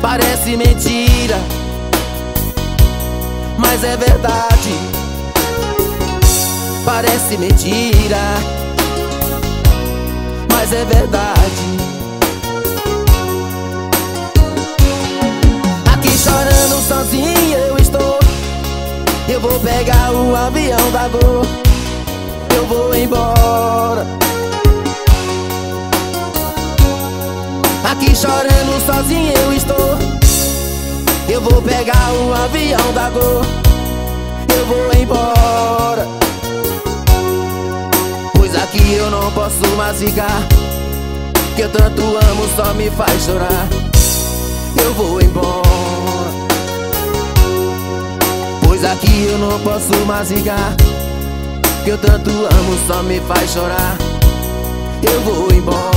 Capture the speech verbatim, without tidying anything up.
Parece mentira, mas é verdade. Parece mentira, mas é verdade. Aqui chorando sozinho eu estou. Eu vou pegar o avião da Gol, eu vou embora. Aqui chorando sozinho eu estou. Eu vou pegar o avião da Gol, eu vou embora. Pois aqui eu não posso mais ficar, que eu tanto amo só me faz chorar. Eu vou embora. Pois aqui eu não posso mais ficar, que eu tanto amo só me faz chorar. Eu vou embora.